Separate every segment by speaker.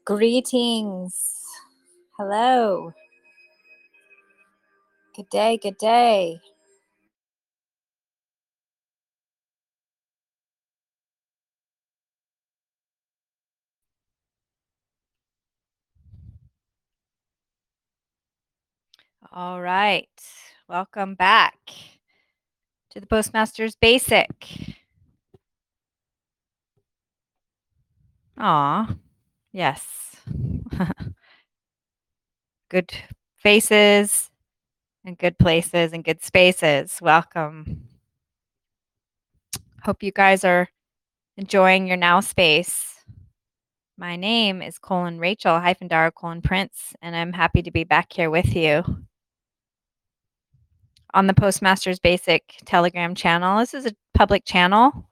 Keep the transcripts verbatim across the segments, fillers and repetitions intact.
Speaker 1: Greetings. Hello. Good day. Good day. All right. Welcome back to the Postmaster's Basic. Aw, yes. Good faces and good places and good spaces. Welcome. Hope you guys are enjoying your now space. My name is Colin Rachel hyphen Dara Colin Prince, and I'm happy to be back here with you on the Postmaster's Basic Telegram channel. This is a public channel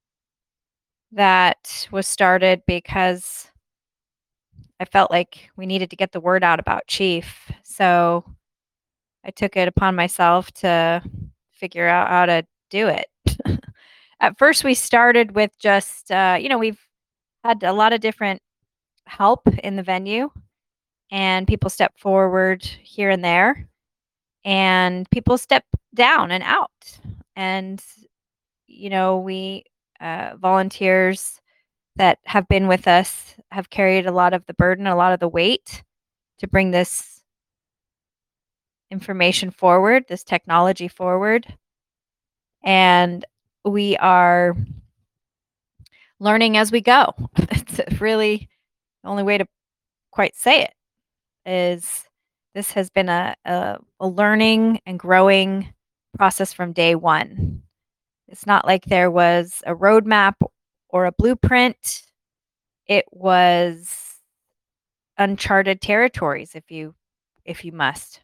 Speaker 1: that was started because I felt like we needed to get the word out about Chief. So I took it upon myself to figure out how to do it. At first, we started with just, uh, you know, we've had a lot of different help in the venue, and people step forward here and there, and people step down and out. And, you know, we uh, volunteers that have been with us have carried a lot of the burden, a lot of the weight to bring this information forward, this technology forward. And we are learning as we go. It's really the only way to quite say it is this has been a, a, a learning and growing process from day one. It's not like there was a roadmap or a blueprint. It was uncharted territories, if you if you must.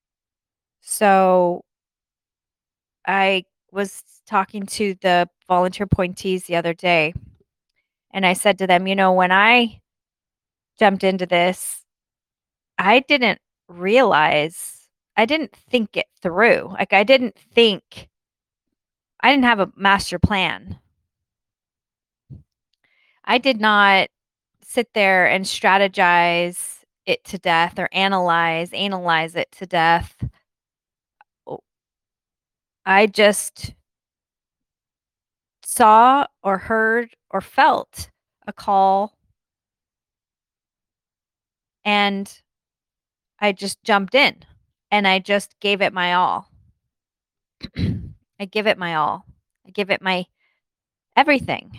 Speaker 1: So I was talking to the volunteer appointees the other day, and I said to them, you know, when I jumped into this, I didn't realize, I didn't think it through. Like I didn't think, I didn't have a master plan. I did not sit there and strategize it to death or analyze, analyze it to death. I just saw or heard or felt a call, and I just jumped in and I just gave it my all. I give it my all. I give it my everything.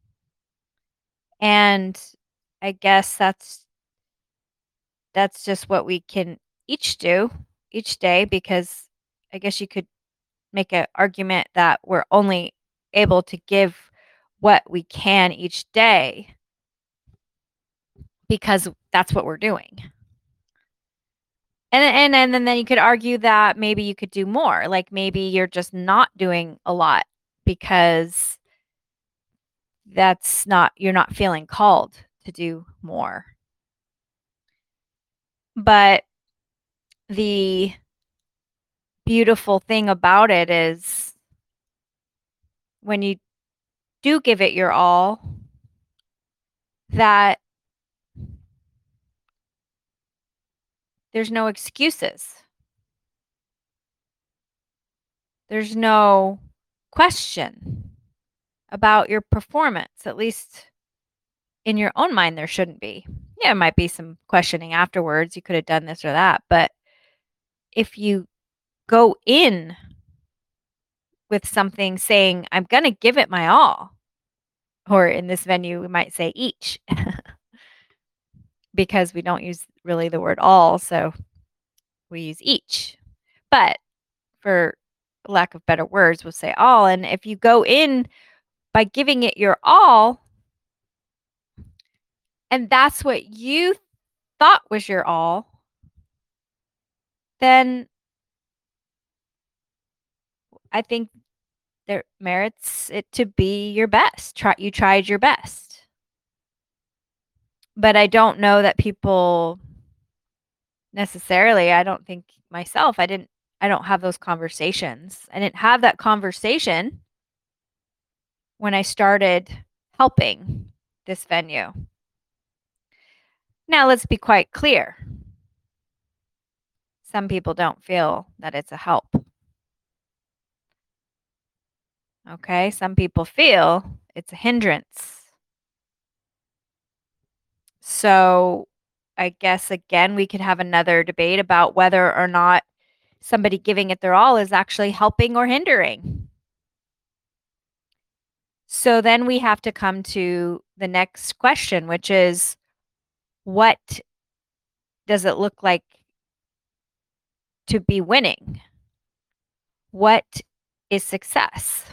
Speaker 1: And I guess that's that's just what we can each do each day, because I guess you could make an argument that we're only able to give what we can each day because that's what we're doing. And and and, and then you could argue that maybe you could do more. Like maybe you're just not doing a lot because that's not, you're not feeling called to do more. But the beautiful thing about it is when you do give it your all, that there's no excuses. There's no question about your performance, at least in your own mind, there shouldn't be. Yeah, it might be some questioning afterwards. You could have done this or that. But if you go in with something saying, I'm going to give it my all, or in this venue, we might say each, because we don't use really the word all. So we use each. But for lack of better words, we'll say all. And if you go in by giving it your all, and that's what you thought was your all, then I think there merits it to be your best. Try, you tried your best. But I don't know that people necessarily, I don't think myself, I didn't, I don't have those conversations. I didn't have that conversation when I started helping this venue. Now, let's be quite clear. Some people don't feel that it's a help. Okay, some people feel it's a hindrance. So, I guess again, we could have another debate about whether or not somebody giving it their all is actually helping or hindering. So then we have to come to the next question, which is, what does it look like to be winning? What is success?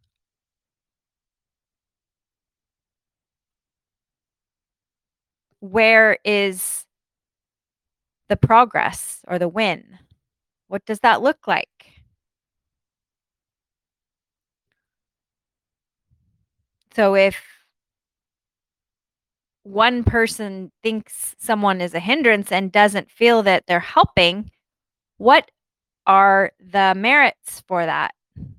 Speaker 1: Where is the progress or the win? What does that look like? So if one person thinks someone is a hindrance and doesn't feel that they're helping, what are the merits for that?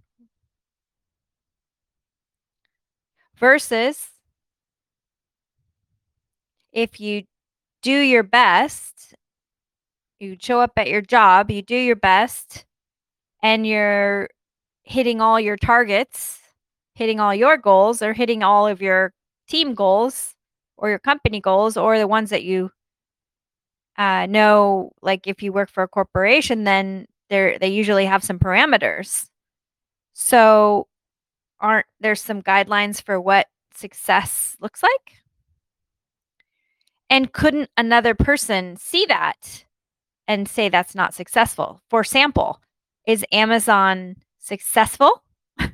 Speaker 1: Versus if you do your best, you show up at your job, you do your best, and you're hitting all your targets, hitting all your goals, or hitting all of your team goals or your company goals, or the ones that you uh, know, like if you work for a corporation, then they're, they usually have some parameters. So aren't there some guidelines for what success looks like? And couldn't another person see that and say that's not successful? For example, is Amazon successful?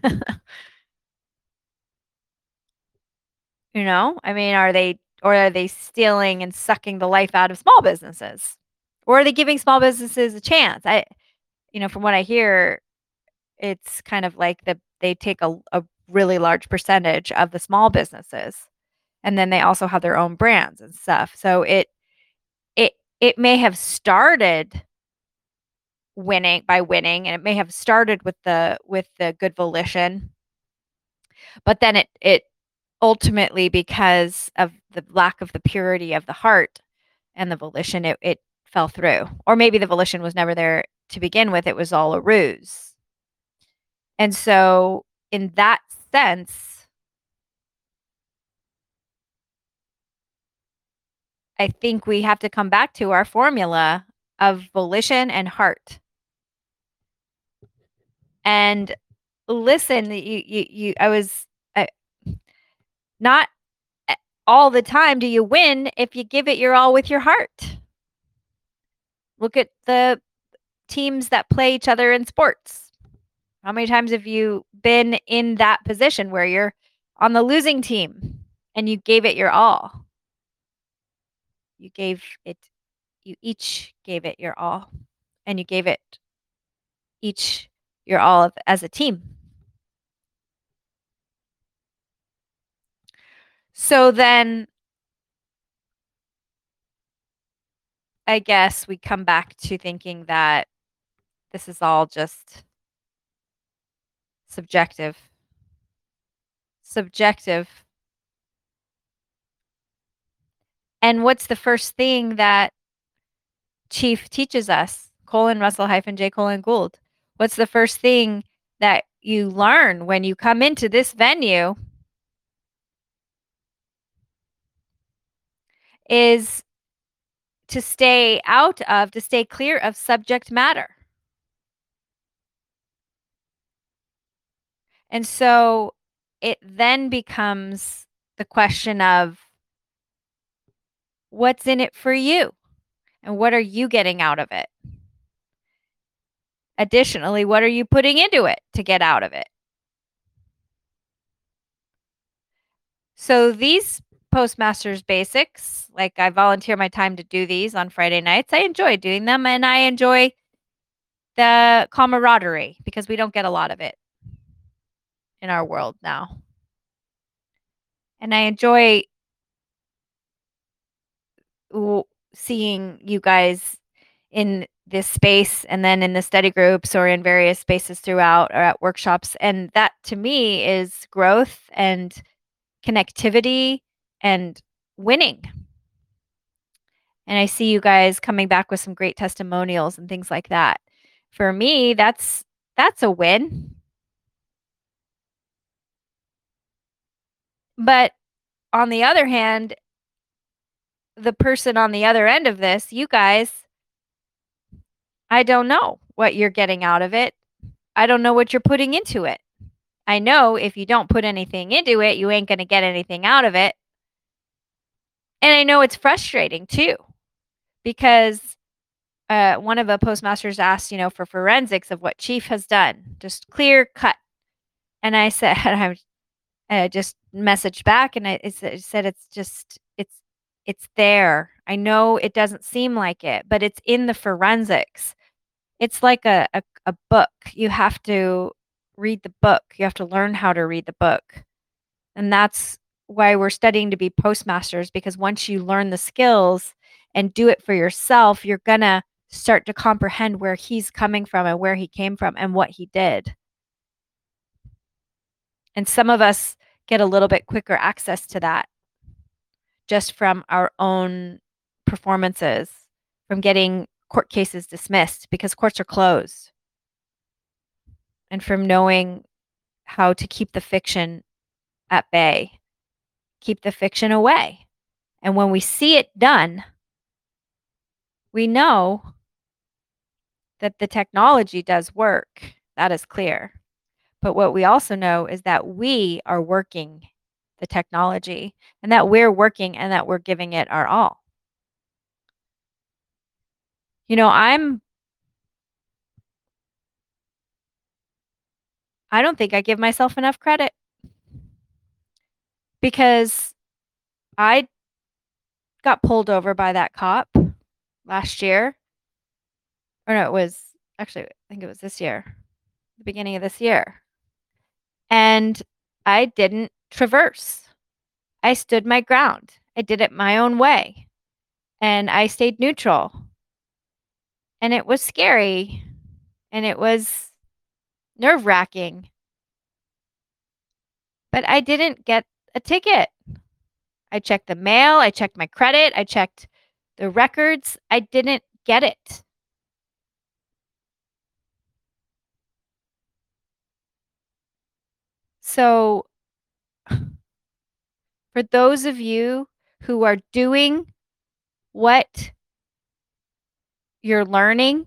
Speaker 1: You know, I mean, are they, or are they stealing and sucking the life out of small businesses? Or are they giving small businesses a chance? I, you know, from what I hear, it's kind of like that they take a, a really large percentage of the small businesses, and then they also have their own brands and stuff. So it it it may have started winning by winning, and it may have started with the with the good volition, but then it it ultimately, because of the lack of the purity of the heart and the volition, it, it fell through. Or maybe the volition was never there to begin with, it was all a ruse. And so, in that sense, I think we have to come back to our formula of volition and heart. And listen, you, you, you I was I, not all the time do you win if you give it your all with your heart. Look at the teams that play each other in sports. How many times have you been in that position where you're on the losing team and you gave it your all? You gave it, you each gave it your all, and you gave it each your all as a team. So then I guess we come back to thinking that this is all just subjective. Subjective. And what's the first thing that Chief teaches us? Colin Russell hyphen J Colin Gould. What's the first thing that you learn when you come into this venue is to stay out of, to stay clear of subject matter. And so it then becomes the question of what's in it for you and what are you getting out of it? Additionally, what are you putting into it to get out of it? So these Postmasters basics, like I volunteer my time to do these on Friday nights. I enjoy doing them, and I enjoy the camaraderie because we don't get a lot of it in our world now. And I enjoy seeing you guys in this space and then in the study groups or in various spaces throughout or at workshops. And that to me is growth and connectivity and winning. And I see you guys coming back with some great testimonials and things like that. For me, that's that's a win. But on the other hand, the person on the other end of this, you guys, I don't know what you're getting out of it. I don't know what you're putting into it. I know if you don't put anything into it, you ain't going to get anything out of it. And I know it's frustrating too, because uh, one of the postmasters asked, you know, for forensics of what Chief has done, just clear cut. And I said, I I just messaged back and I, it said, it's just, it's, it's there. I know it doesn't seem like it, but it's in the forensics. It's like a, a, a book. You have to read the book. You have to learn how to read the book. And that's why we're studying to be postmasters, because once you learn the skills and do it for yourself, you're going to start to comprehend where he's coming from and where he came from and what he did. And some of us get a little bit quicker access to that just from our own performances, from getting court cases dismissed because courts are closed, and from knowing how to keep the fiction at bay, keep the fiction away. And when we see it done, we know that the technology does work. That is clear. But what we also know is that we are working the technology, and that we're working and that we're giving it our all. You know, I'm I don't think I give myself enough credit, because I got pulled over by that cop last year. Or no, it was actually, I think it was this year, the beginning of this year. And I didn't traverse. I stood my ground. I did it my own way. And I stayed neutral. And it was scary. And it was nerve-wracking. But I didn't get a ticket. I checked the mail. I checked my credit. I checked the records. I didn't get it. So for those of you who are doing what you're learning,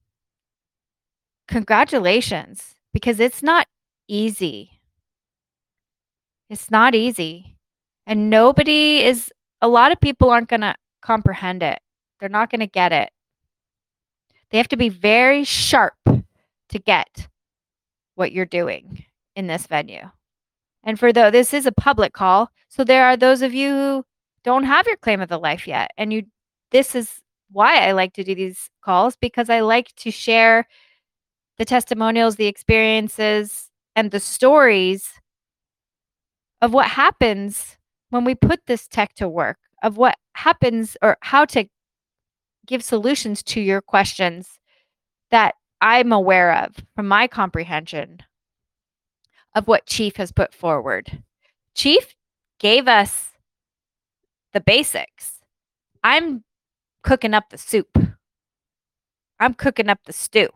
Speaker 1: congratulations, because it's not easy. It's not easy. And nobody is, a lot of people aren't going to comprehend it. They're not going to get it. They have to be very sharp to get what you're doing in this venue. And for though this is a public call, so there are those of you who don't have your claim of the life yet. And you, this is why I like to do these calls, because I like to share the testimonials, the experiences, and the stories of what happens when we put this tech to work, of what happens or how to give solutions to your questions that I'm aware of from my comprehension of what Chief has put forward. Chief gave us the basics. I'm cooking up the soup. I'm cooking up the stew.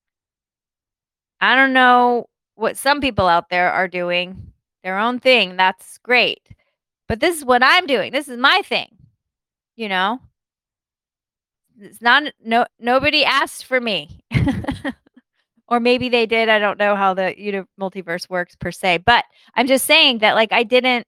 Speaker 1: I don't know what some people out there are doing, their own thing. That's great. But this is what I'm doing. This is my thing. You know? It's not, no, nobody asked for me. Or maybe they did. I don't know how the uni- multiverse works per se, but I'm just saying that, like, I didn't,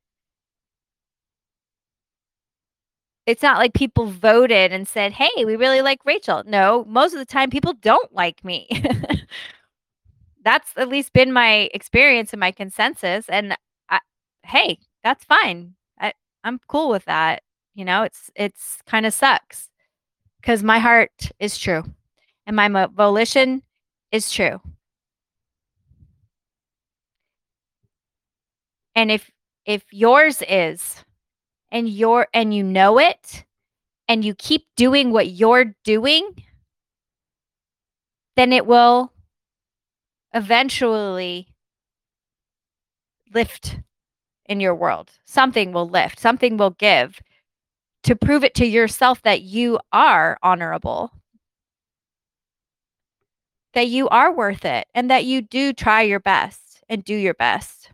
Speaker 1: it's not like people voted and said, hey, we really like Rachel. No, most of the time people don't like me. That's at least been my experience and my consensus. And I, hey, that's fine. I, I'm cool with that. You know, it's, it's kind of sucks because my heart is true and my mo- volition is true. And if, if yours is, and you're, and you know it, and you keep doing what you're doing, then it will eventually lift in your world. Something will lift, something will give to prove it to yourself that you are honorable, that you are worth it, and that you do try your best and do your best.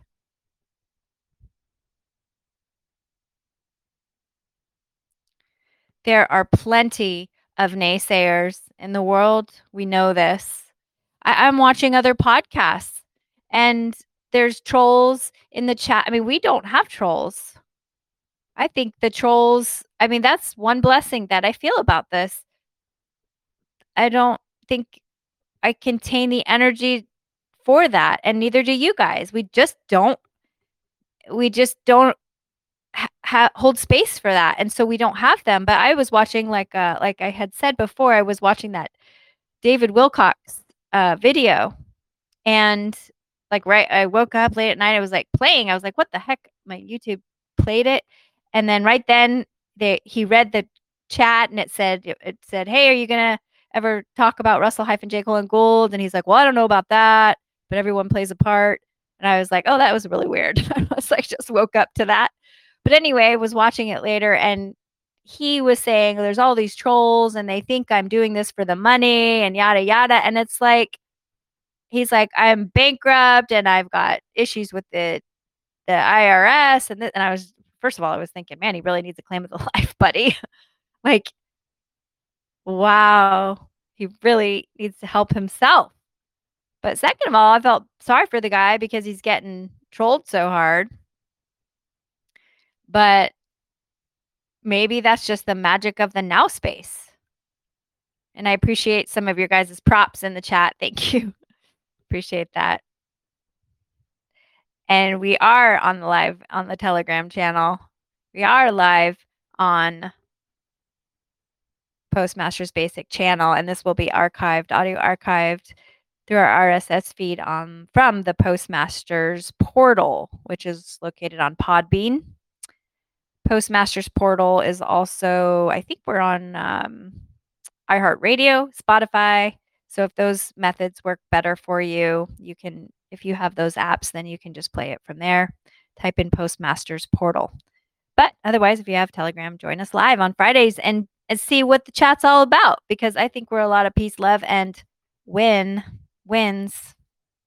Speaker 1: There are plenty of naysayers in the world. We know this. I, I'm watching other podcasts and there's trolls in the chat. I mean, we don't have trolls. I think the trolls, I mean, that's one blessing that I feel about this. I don't think I contain the energy for that, and neither do you guys. We just don't we just don't ha- ha- hold space for that, and so we don't have them. But I was watching, like uh like I had said before, I was watching that David Wilcox uh video, and like right I woke up late at night, I was like playing. I was like, what the heck? My YouTube played it, and then right then they he read the chat, and it said it said, "Hey, are you gonna ever talk about Russell hyphen J. Cole and Gould?" And he's like, "Well, I don't know about that, but everyone plays a part." And I was like, "Oh, that was really weird." I was like, just woke up to that. But anyway, I was watching it later, and he was saying there's all these trolls and they think I'm doing this for the money and yada yada. And it's like, he's like, I'm bankrupt and I've got issues with the the I R S. And, th- and I was, first of all, I was thinking, man, he really needs a claim of the life, buddy. Like, wow, he really needs to help himself. But second of all, I felt sorry for the guy because he's getting trolled so hard. But maybe that's just the magic of the now space. And I appreciate some of your guys' props in the chat. Thank you. Appreciate that. And we are on the live on the Telegram channel. We are live on Postmasters Basic channel, and this will be archived, audio archived through our R S S feed on from the Postmasters portal, which is located on Podbean. Postmasters portal is also, I think we're on um, iHeartRadio, Spotify. So if those methods work better for you, you can, if you have those apps, then you can just play it from there. Type in Postmasters portal. But otherwise, if you have Telegram, join us live on Fridays and, and see what the chat's all about, because I think we're a lot of peace, love, and win wins.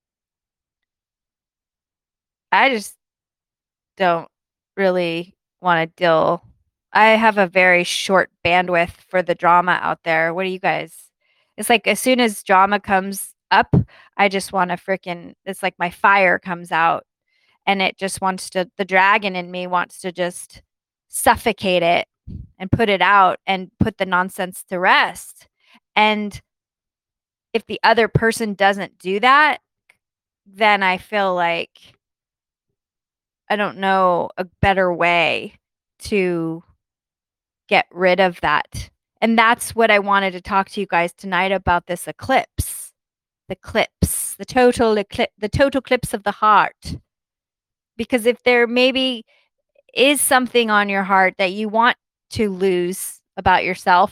Speaker 1: I just don't really want to deal. I have a very short bandwidth for the drama out there. What do you guys? It's like as soon as drama comes up, I just want to freaking, it's like my fire comes out and it just wants to, the dragon in me wants to just suffocate it and put it out and put the nonsense to rest. And if the other person doesn't do that, then I feel like I don't know a better way to get rid of that. And that's what I wanted to talk to you guys tonight about, this eclipse. The eclipse, the total eclipse, the total eclipse of the heart. Because if there maybe is something on your heart that you want to lose about yourself,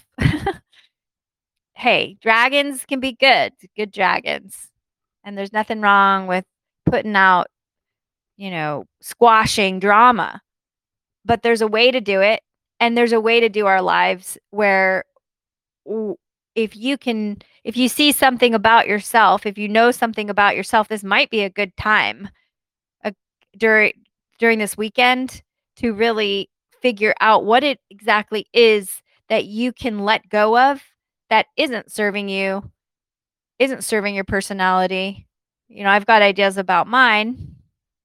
Speaker 1: hey, dragons can be good, good dragons. And there's nothing wrong with putting out, you know, squashing drama. But there's a way to do it. And there's a way to do our lives where if you can, if you see something about yourself, if you know something about yourself, this might be a good time uh, during during this weekend to really figure out what it exactly is that you can let go of that isn't serving you, isn't serving your personality. You know, I've got ideas about mine.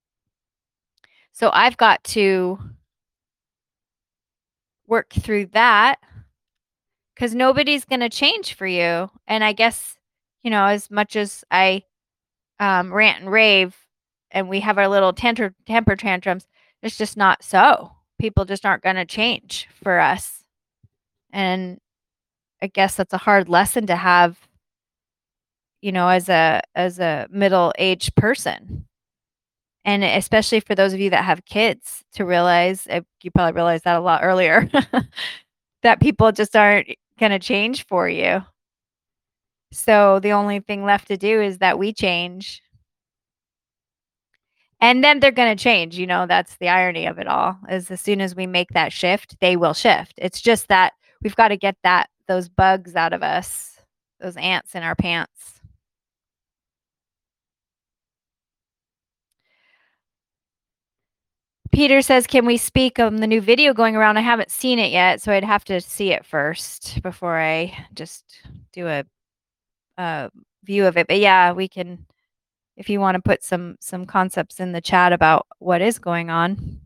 Speaker 1: So I've got to work through that because nobody's going to change for you. And I guess, you know, as much as I um, rant and rave and we have our little temper, temper tantrums, it's just not so. People just aren't going to change for us. And I guess that's a hard lesson to have, you know, as a as a middle-aged person. And especially for those of you that have kids, to realize, you probably realized that a lot earlier, that people just aren't going to change for you. So the only thing left to do is that we change. And then they're gonna change, you know, that's the irony of it all, is as soon as we make that shift, they will shift. It's just that we've gotta get that those bugs out of us, those ants in our pants. Peter says, "Can we speak on the new video going around? I haven't seen it yet, so I'd have to see it first before I just do a a view of it." But yeah, we can if you wanna put some some concepts in the chat about what is going on.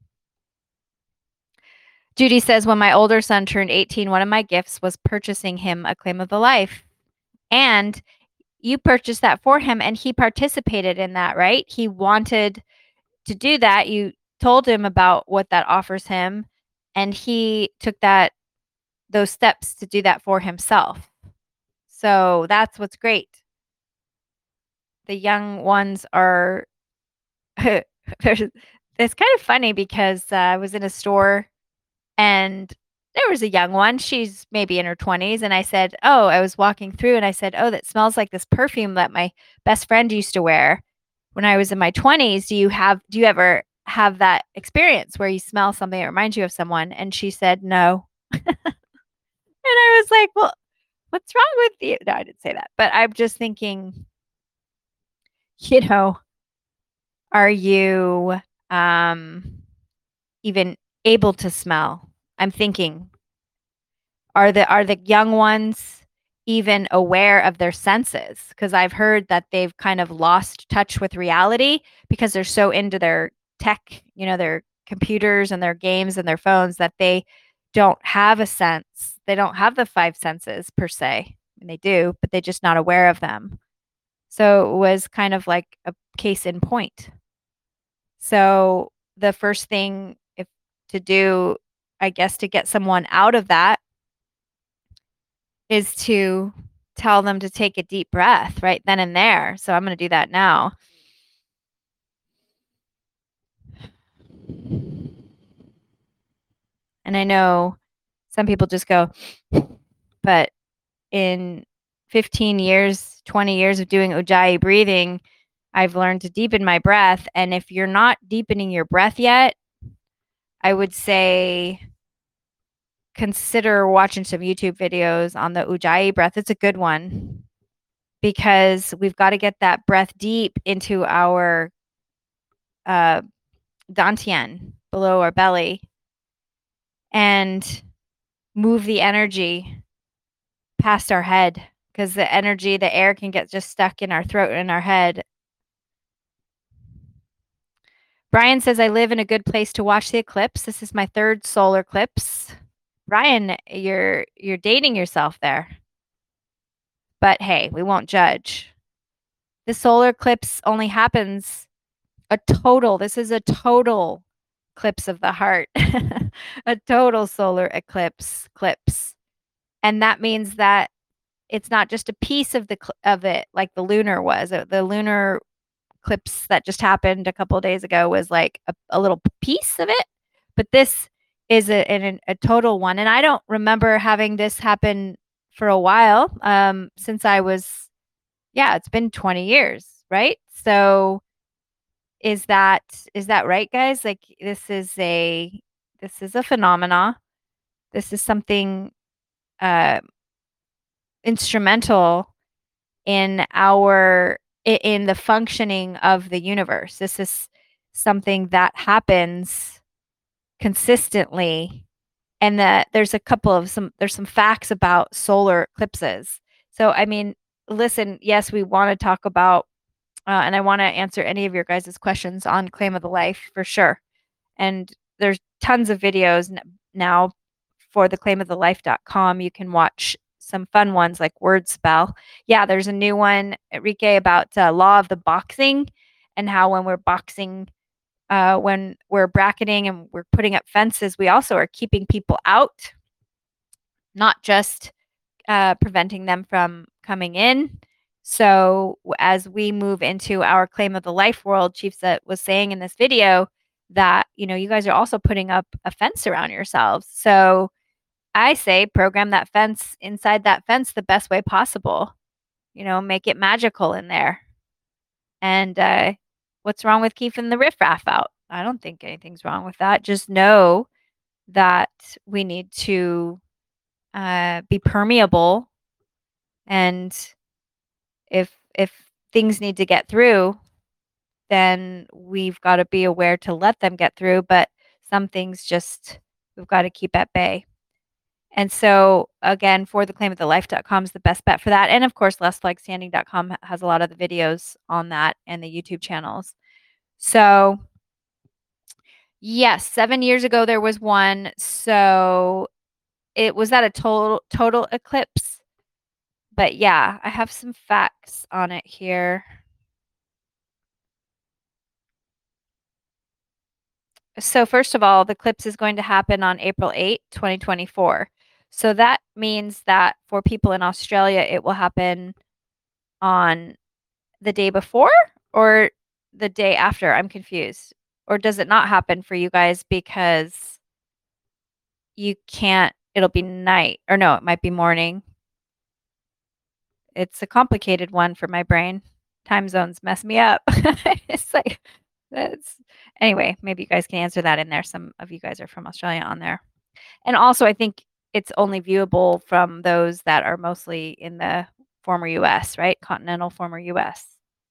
Speaker 1: Judy says, "When my older son turned eighteen, one of my gifts was purchasing him a Claim of the Life. And you purchased that for him, and he participated in that, right? He wanted to do that. You told him about what that offers him, and he took that those steps to do that for himself. So that's what's great. The young ones are there's it's kind of funny because uh, I was in a store and there was a young one. She's maybe in her twenties. And I said, "Oh," I was walking through and I said, "Oh, that smells like this perfume that my best friend used to wear when I was in my twenties. Do you have, do you ever have that experience where you smell something that reminds you of someone?" And she said, "No." And I was like, "Well, what's wrong with you?" No, I didn't say that. But I'm just thinking, you know, are you um, even able to smell? I'm thinking, are the are the young ones even aware of their senses? Because I've heard that they've kind of lost touch with reality because they're so into their tech, you know, their computers and their games and their phones that they don't have a sense. They don't have the five senses per se. And they do, but they're just not aware of them. So it was kind of like a case in point. So the first thing if to do, I guess, to get someone out of that is to tell them to take a deep breath right then and there. So I'm going to do that now. And I know some people just go, but in fifteen years, twenty years of doing Ujjayi breathing, I've learned to deepen my breath. And if you're not deepening your breath yet, I would say consider watching some YouTube videos on the Ujjayi breath. It's a good one because we've got to get that breath deep into our uh, dantian below our belly and move the energy past our head because the energy, the air can get just stuck in our throat and our head. Brian says, "I live in a good place to watch the eclipse. This is my third solar eclipse." Brian, you're you're dating yourself there. But hey, we won't judge. The solar eclipse only happens a total. This is a total eclipse of the heart. A total solar eclipse, eclipse. And that means that it's not just a piece of the of it like the lunar was. The lunar eclipse that just happened a couple of days ago was like a, a little piece of it, but this is a, a, a total one. And I don't remember having this happen for a while um, since I was, yeah, it's been twenty years, right? So is that is that right, guys? Like this is a this is a phenomena. This is something uh, instrumental in our in the functioning of the universe. This is something that happens consistently, and that there's a couple of some there's some facts about solar eclipses. So I mean, listen, yes, we want to talk about uh, and I want to answer any of your guys' questions on Claim of the Life for sure. And there's tons of videos now for the claim of the life dot com. You can watch some fun ones like Word Spell. Yeah, there's a new one, Enrique, about uh, law of the boxing and how when we're boxing, uh, when we're bracketing and we're putting up fences, we also are keeping people out, not just uh, preventing them from coming in. So as we move into our claim of the life world, Chief was saying in this video that, you know, you guys are also putting up a fence around yourselves. So I say program that fence inside that fence the best way possible. You know, make it magical in there. And uh, what's wrong with keeping the riffraff out? I don't think anything's wrong with that. Just know that we need to uh, be permeable, and if if things need to get through, then we've got to be aware to let them get through. But some things just we've got to keep at bay. And so again, for the claim of the life dot com is the best bet for that. And of course, last flag standing dot com has a lot of the videos on that and the YouTube channels. So yes, seven years ago there was one. So it was that a total total eclipse. But yeah, I have some facts on it here. So first of all, the eclipse is going to happen on April eighth, twenty twenty-four. So that means that for people in Australia, it will happen on the day before or the day after? I'm confused. Or does it not happen for you guys because you can't, it'll be night, or no, it might be morning. It's a complicated one for my brain. Time zones mess me up. It's like, that's, anyway, maybe you guys can answer that in there. Some of you guys are from Australia on there. And also, I think it's only viewable from those that are mostly in the former U S, right? Continental former U S.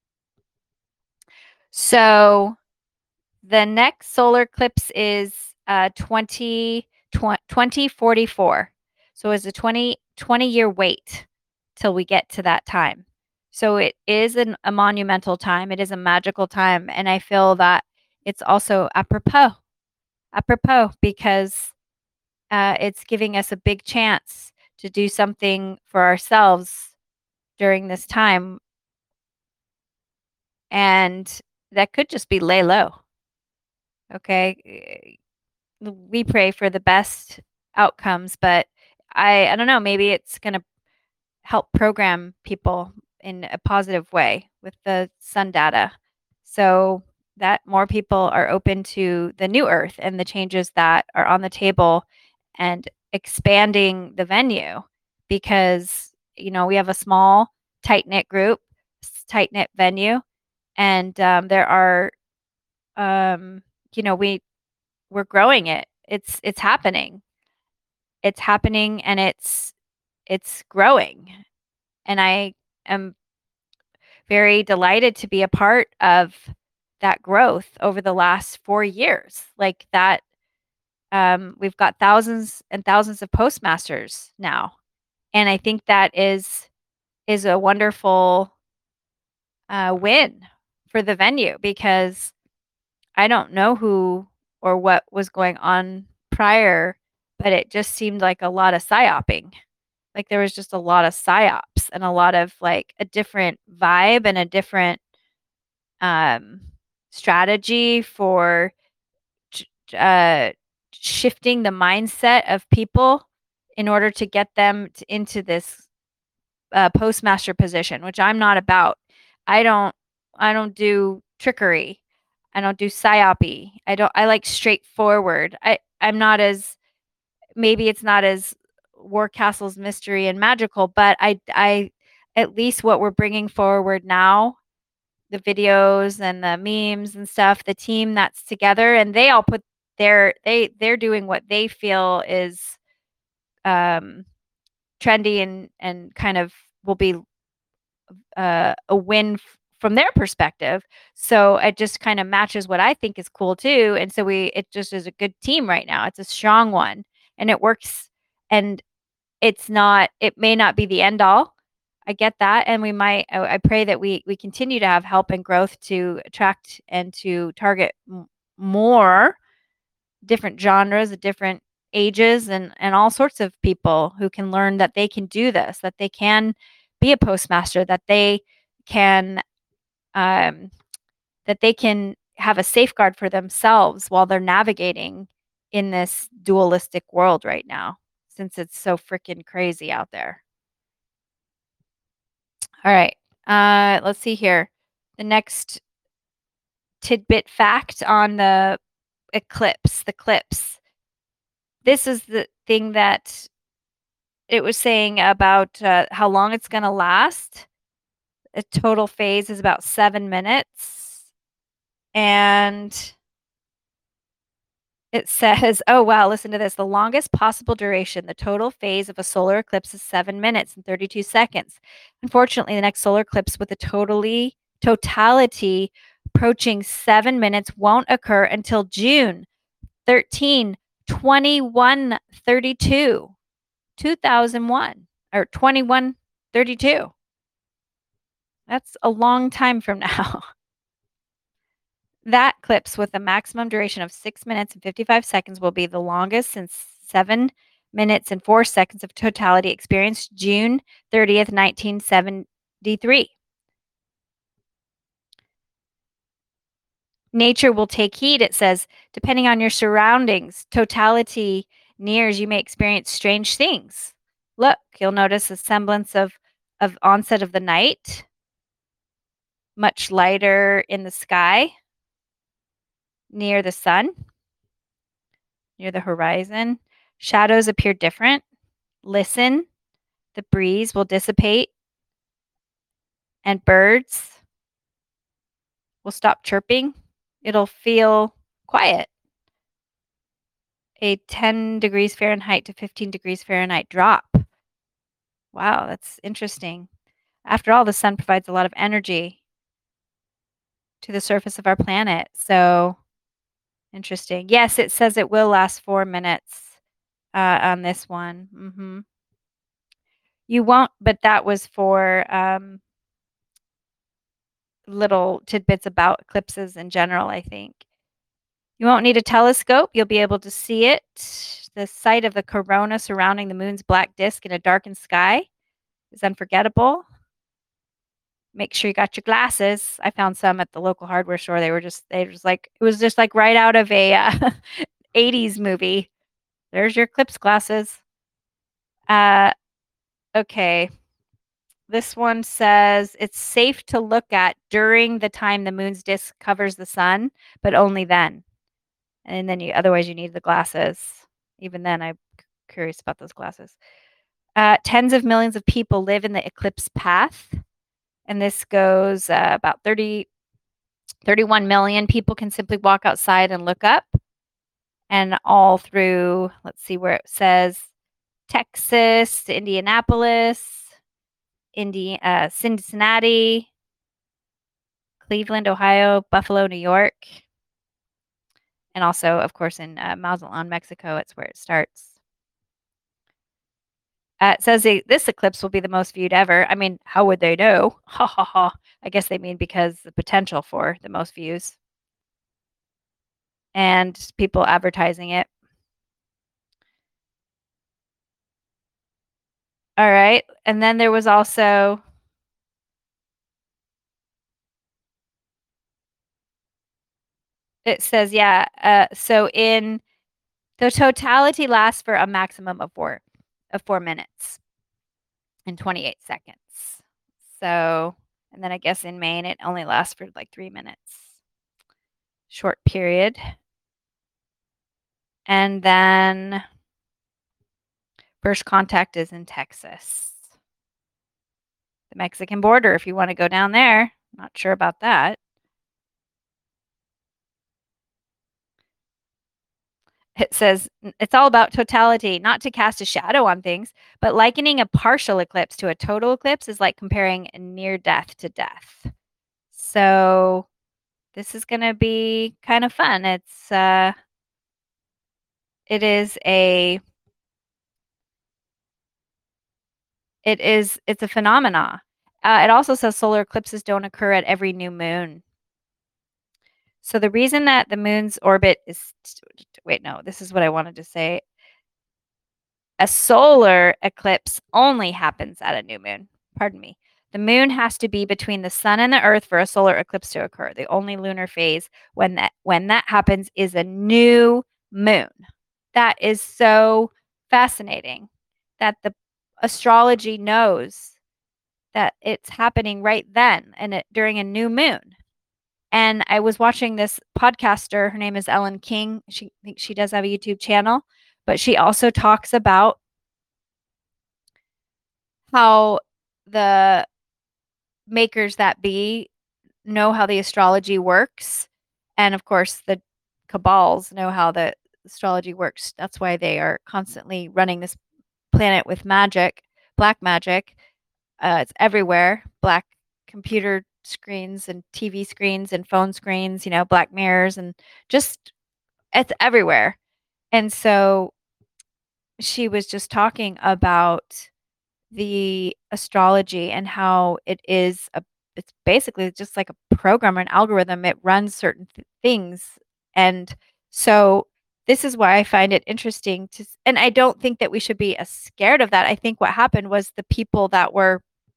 Speaker 1: So the next solar eclipse is uh, twenty, twenty forty-four. So it's a twenty, twenty year wait till we get to that time. So it is an, a monumental time. It is a magical time. And I feel that it's also apropos, apropos because uh, it's giving us a big chance to do something for ourselves during this time. And that could just be lay low. Okay. We pray for the best outcomes, but I I don't know, maybe it's going to help program people in a positive way with the sun data so that more people are open to the new earth and the changes that are on the table and expanding the venue because you know we have a small tight-knit group, tight-knit venue, and um, there are um, you know we we're growing it. It's it's happening. It's happening and it's it's growing. And I am very delighted to be a part of that growth over the last four years. Like that um, we've got thousands and thousands of postmasters now. And I think that is is a wonderful uh, win for the venue because I don't know who or what was going on prior, but it just seemed like a lot of psyoping. Like there was just a lot of psyops and a lot of like a different vibe and a different um, strategy for uh, shifting the mindset of people in order to get them to, into this uh, postmaster position, which I'm not about. I don't. I don't do trickery. I don't do psyopy. I don't. I like straightforward. I. I'm not as. Maybe it's not as War Castle's mystery and magical, but I. I. At least what we're bringing forward now, the videos and the memes and stuff, the team that's together, and they all put their. They. They're doing what they feel is. Um, trendy and and kind of will be uh, a win f- from their perspective. So it just kind of matches what I think is cool too. And so we, it just is a good team right now. It's a strong one and it works. And it's not, it may not be the end all. I get that. And we might, I, I pray that we, we continue to have help and growth to attract and to target m- more different genres, different ages and and all sorts of people who can learn that they can do this, that they can be a postmaster, that they can um, that they can have a safeguard for themselves while they're navigating in this dualistic world right now, since it's so freaking crazy out there. All right, uh, let's see here. The next tidbit fact on the eclipse, the eclipse. This is the thing that it was saying about uh, how long it's going to last. A total phase is about seven minutes. And it says, oh, wow, listen to this. The longest possible duration, the total phase of a solar eclipse is seven minutes and thirty-two seconds. Unfortunately, the next solar eclipse with a totally totality approaching seven minutes won't occur until June thirteenth, twenty-one thirty-two, two thousand one, or twenty-one thirty-two. That's a long time from now. That eclipse with a maximum duration of six minutes and fifty-five seconds will be the longest since seven minutes and four seconds of totality experienced June thirtieth, nineteen seventy-three. Nature will take heed, it says, depending on your surroundings. Totality nears, you may experience strange things. Look, you'll notice a semblance of, of onset of the night, much lighter in the sky, near the sun, near the horizon. Shadows appear different. Listen, the breeze will dissipate, and birds will stop chirping. It'll feel quiet. A ten degrees Fahrenheit to fifteen degrees Fahrenheit drop. Wow, that's interesting. After all, the sun provides a lot of energy to the surface of our planet. So interesting. Yes, it says it will last four minutes uh, on this one. Mm-hmm. You won't, but that was for um, little tidbits about eclipses in general, I think. You won't need a telescope. You'll be able to see it. The sight of the corona surrounding the moon's black disk in a darkened sky is unforgettable. Make sure you got your glasses. I found some at the local hardware store. They were just, they were just like, it was just like right out of a uh, eighties movie. There's your eclipse glasses. Uh, okay. This one says it's safe to look at during the time the moon's disk covers the sun, but only then. And then you, otherwise you need the glasses. Even then, I'm curious about those glasses. Uh, tens of millions of people live in the eclipse path. And this goes uh, about thirty, thirty-one million people can simply walk outside and look up. And all through, let's see where it says, Texas, Indianapolis, Indi- uh, Cincinnati, Cleveland, Ohio, Buffalo, New York. And also, of course, in uh, Mazatlan, Mexico, it's where it starts. Uh, it says they, this eclipse will be the most viewed ever. I mean, how would they know? Ha ha ha. I guess they mean because the potential for the most views and people advertising it. All right. And then there was also it says, yeah, uh, so in the totality lasts for a maximum of four of four minutes and twenty-eight seconds. So, and then I guess in Maine it only lasts for like three minutes. Short period. And then first contact is in Texas. The Mexican border, if you want to go down there. Not sure about that. It says it's all about totality, not to cast a shadow on things, but likening a partial eclipse to a total eclipse is like comparing near death to death. So this is going to be kind of fun. It's uh it is a it is it's a phenomena. Uh, it also says solar eclipses don't occur at every new moon. So the reason that the moon's orbit is wait, no, this is what I wanted to say. A solar eclipse only happens at a new moon. Pardon me. The moon has to be between the sun and the earth for a solar eclipse to occur. The only lunar phase when that when that happens is a new moon. That is so fascinating that the astrology knows that it's happening right then and it, during a new moon. And I was watching this podcaster. Her name is Ellen King. She I think she does have a YouTube channel, but she also talks about how the makers that be know how the astrology works And of course, the cabals know how the astrology works. That's why they are constantly running this planet with magic, black magic. Uh, it's everywhere. Black computer screens and T V screens and phone screens, you know, black mirrors and just it's everywhere. And so she was just talking about the astrology and how it is a it's basically just like a program or an algorithm. It runs certain th- things. And so this is why I find it interesting to s- and I don't think that we should be as scared of that. I think what happened was the people that were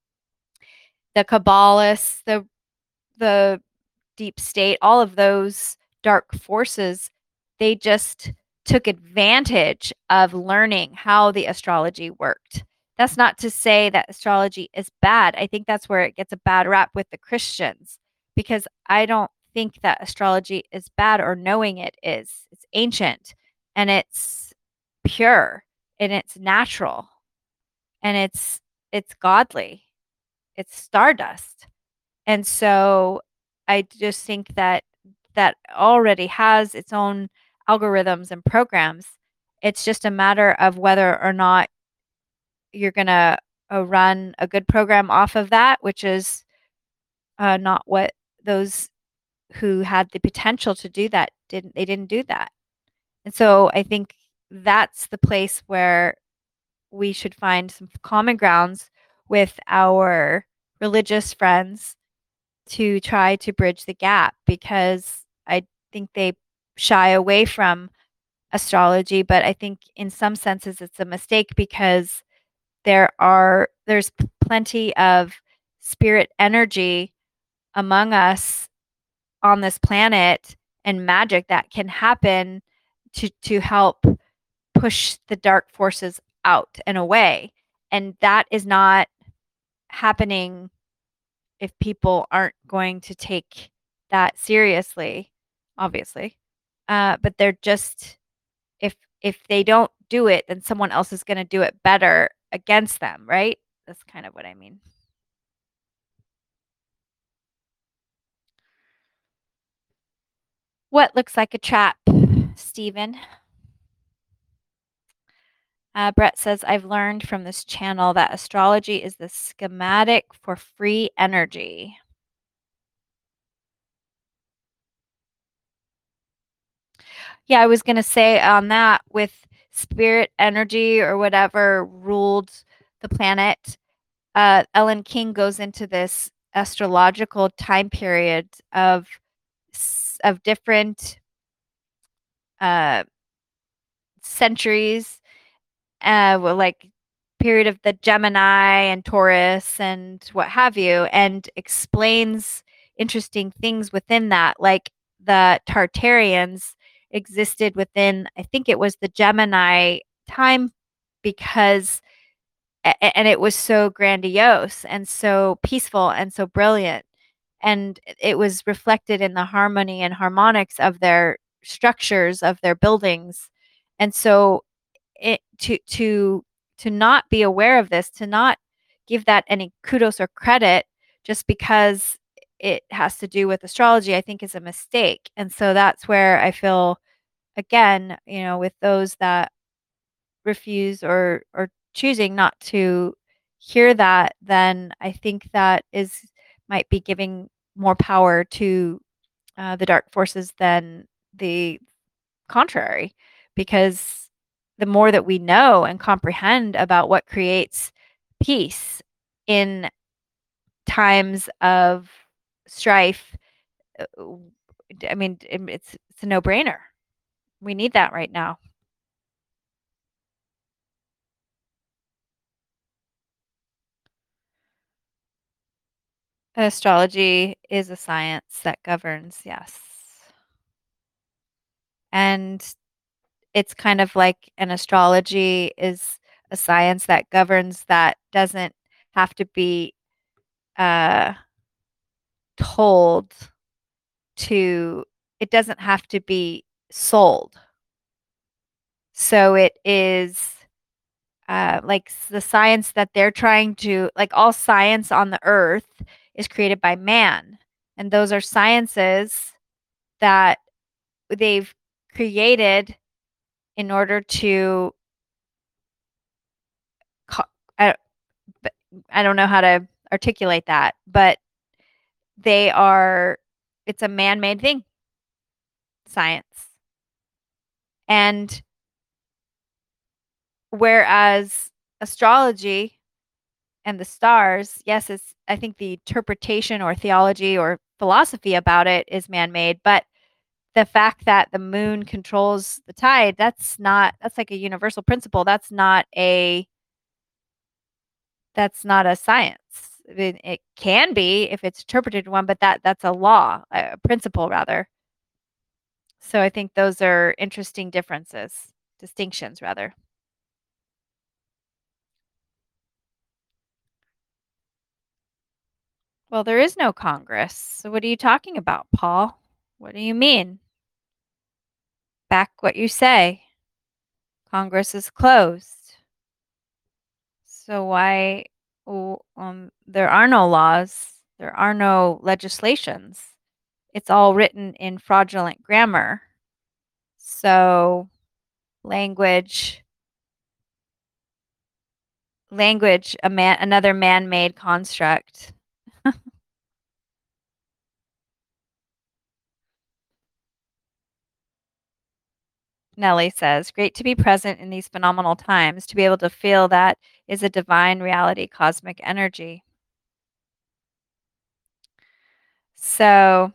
Speaker 1: the Kabbalists, the the deep state, all of those dark forces, they just took advantage of learning how the astrology worked. That's not to say that astrology is bad. I think that's where it gets a bad rap with the Christians because I don't think that astrology is bad or knowing it is. It's ancient and it's pure and it's natural and it's it's godly. It's stardust. And so I just think that that already has its own algorithms and programs. It's just a matter of whether or not you're going to uh, run a good program off of that, which is uh, not what those who had the potential to do that didn't they didn't do that. And so I think that's the place where we should find some common grounds with our religious friends to try to bridge the gap because I think they shy away from astrology, but I think in some senses it's a mistake because there are there's p- plenty of spirit energy among us on this planet and magic that can happen to to help push the dark forces out and away. And that is not happening if people aren't going to take that seriously, obviously. Uh, but they're just if if they don't do it, then someone else is going to do it better against them, right? That's kind of what I mean. What looks like a trap, Stephen? Uh, Brett says, I've learned from this channel that astrology is the schematic for free energy. Yeah, I was going to say on that with spirit energy or whatever ruled the planet, uh, Ellen King goes into this astrological time period of of different uh, centuries, uh, well, like period of the Gemini and Taurus and what have you, and explains interesting things within that, like the Tartarians existed within, I think it was the Gemini time because and it was so grandiose and so peaceful and so brilliant and it was reflected in the harmony and harmonics of their structures of their buildings and so it to to to not be aware of this to not give that any kudos or credit just because it has to do with astrology I think is a mistake and so that's where I feel again you know with those that refuse or or choosing not to hear that, then I think that is might be giving more power to uh, the dark forces than the contrary, because the more that we know and comprehend about what creates peace in times of strife, uh, I mean, it's it's a no-brainer. We need that right now. Astrology is a science that governs, yes. And it's kind of like an astrology is a science that governs that doesn't have to be uh, told to, it doesn't have to be sold. So it is uh, like the science that they're trying to, like all science on the earth is created by man. And those are sciences that they've created in order to co I b I don't know how to articulate that, but they are it's a man-made thing, science. And whereas astrology and the stars, yes, it's I think the interpretation or theology or philosophy about it is man-made, but the fact that the moon controls the tide, that's not that's like a universal principle. That's not a that's not a science. I mean, it can be if it's interpreted one, but that that's a law, a principle rather. So I think those are interesting differences, distinctions rather. Well, there is no Congress. So what are you talking about, Paul? What do you mean? Back what you say. Congress is closed. So why w um, there are no laws, there are no legislations. It's all written in fraudulent grammar. So language language, a man another man-made construct. Nellie says, "Great to be present in these phenomenal times, to be able to feel that is a divine reality, cosmic energy." So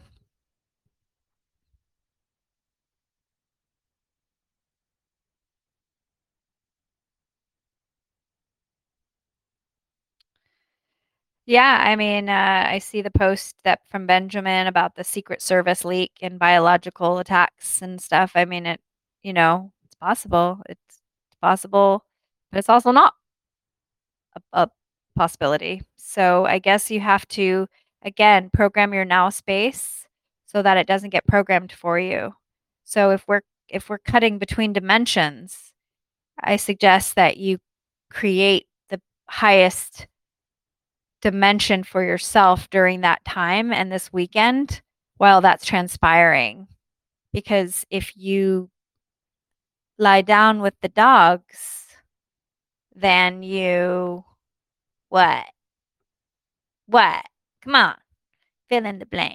Speaker 1: yeah, I mean, uh, I see the post that from Benjamin about the Secret Service leak and biological attacks and stuff. I mean, it, you know, it's possible. It's possible, but it's also not a, a possibility. So I guess you have to, again, program your now space so that it doesn't get programmed for you. So if we're if we're cutting between dimensions, I suggest that you create the highest dimension for yourself during that time and this weekend while that's transpiring. Because if you lie down with the dogs, then you what? What? Come on, fill in the blank.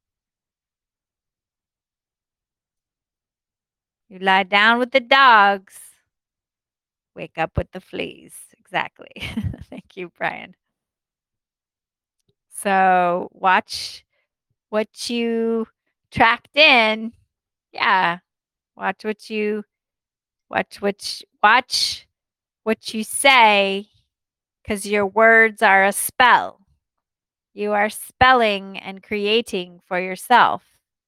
Speaker 1: You lie down with the dogs, wake up with the fleas. Exactly. Thank you, Brian. So watch what you tracked in. Yeah. Watch what you watch what you, watch what you say because your words are a spell. You are spelling and creating for yourself.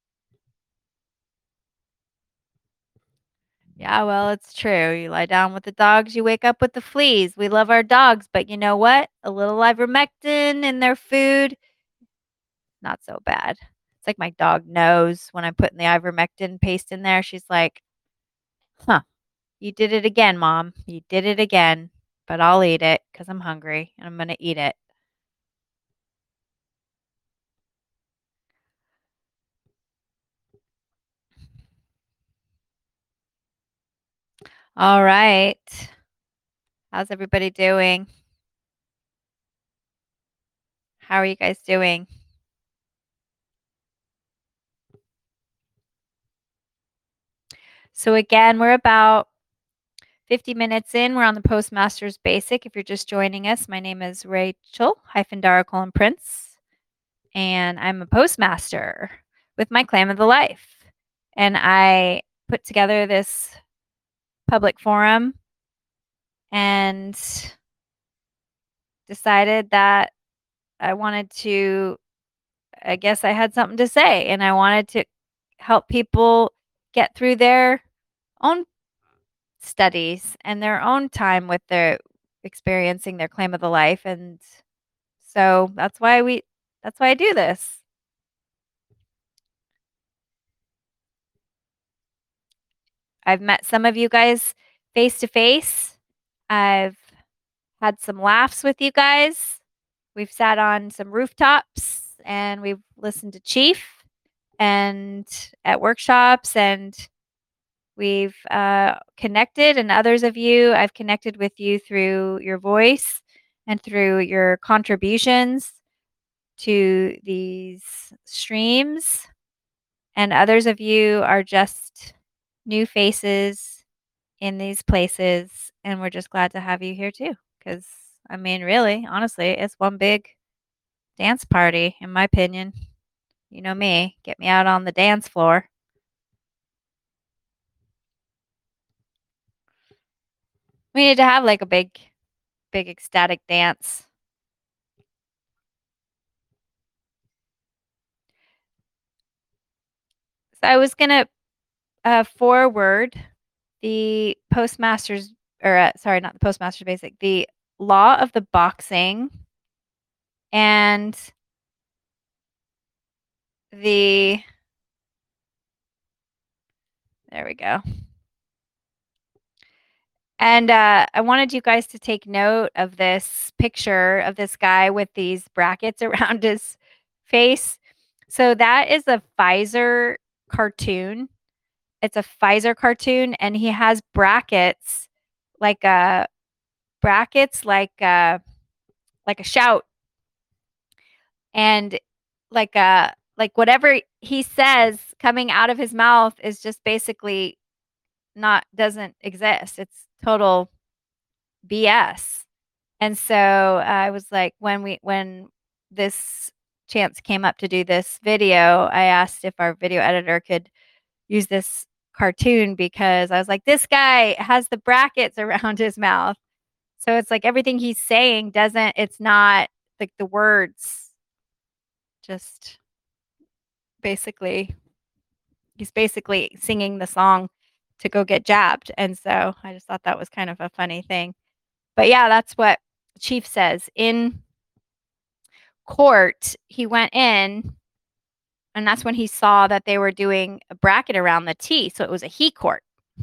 Speaker 1: Yeah, well, it's true. You lie down with the dogs, you wake up with the fleas. We love our dogs, but you know what? A little ivermectin in their food, not so bad. It's like my dog knows when I'm putting the ivermectin paste in there. She's like, huh, you did it again, mom. You did it again, but I'll eat it because I'm hungry and I'm going to eat it. All right. How's everybody doing? How are you guys doing? So again, we're about fifty minutes in. We're on the Postmasters Basic. If you're just joining us, my name is Rachel hyphen Dara colon Prince, and I'm a Postmaster with my Clam of the Life. And I put together this public forum and decided that I wanted to, I guess I had something to say, and I wanted to help people get through their own studies and their own time with their experiencing their claim of the life. And so that's why we that's why I do this. I've met some of you guys face to face. I've had some laughs with you guys. We've sat on some rooftops and we've listened to Chief and at workshops, and we've uh, connected, and others of you, I've connected with you through your voice and through your contributions to these streams. And others of you are just new faces in these places, and we're just glad to have you here too. Because, I mean, really, honestly, it's one big dance party, in my opinion. You know me, get me out on the dance floor. We need to have like a big, big ecstatic dance. So I was gonna uh, forward the postmasters, or uh, sorry, not the postmasters basic, the law of the boxing and the, there we go. And uh, I wanted you guys to take note of this picture of this guy with these brackets around his face. So that is a Pfizer cartoon. It's a Pfizer cartoon, and he has brackets like a brackets like a like a shout, and like a like whatever he says coming out of his mouth is just basically not doesn't exist. It's total B S. And so I was like, when we when this chance came up to do this video, I asked if our video editor could use this cartoon, because I was like, this guy has the brackets around his mouth. So it's like everything he's saying doesn't, it's not like the words, just basically, he's basically singing the song to go get jabbed. And so I just thought that was kind of a funny thing. But yeah, that's what Chief says. In court, he went in, and that's when he saw that they were doing a bracket around the T. So it was a he court.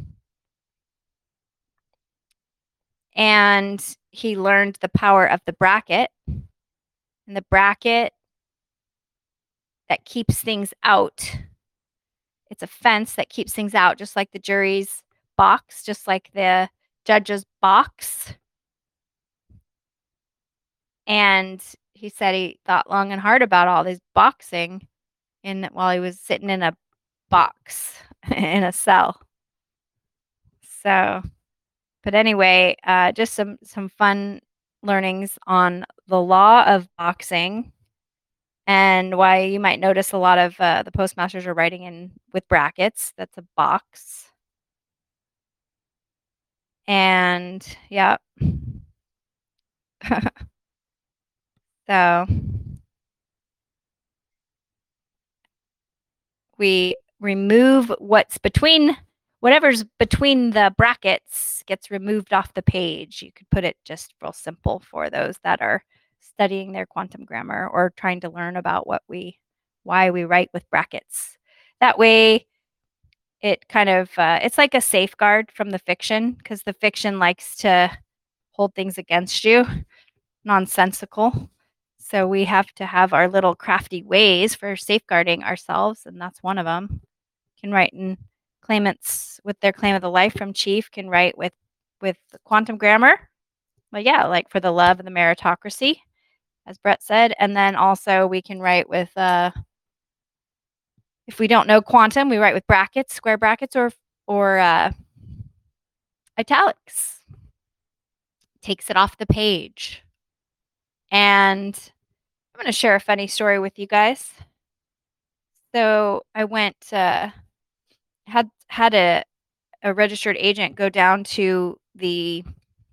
Speaker 1: And he learned the power of the bracket, and the bracket that keeps things out. It's a fence that keeps things out, just like the jury's box, just like the judge's box. And he said he thought long and hard about all this boxing in while he was sitting in a box in a cell. So, but anyway, uh, just some some fun learnings on the law of boxing, and why you might notice a lot of uh, the postmasters are writing in with brackets. That's a box. And yeah. So we remove what's between, whatever's between the brackets gets removed off the page. You could put it just real simple for those that are studying their quantum grammar or trying to learn about what we, why we write with brackets. That way it kind of, uh, it's like a safeguard from the fiction, because the fiction likes to hold things against you, nonsensical. So we have to have our little crafty ways for safeguarding ourselves, and that's one of them. Can write in claimants with their claim of the life from Chief, can write with with quantum grammar. But yeah, like for the love of the meritocracy, as Brett said. And then also we can write with, uh, if we don't know quantum, we write with brackets, square brackets, or or uh, italics. Takes it off the page. And I'm going to share a funny story with you guys. So I went, uh, had had a a registered agent go down to the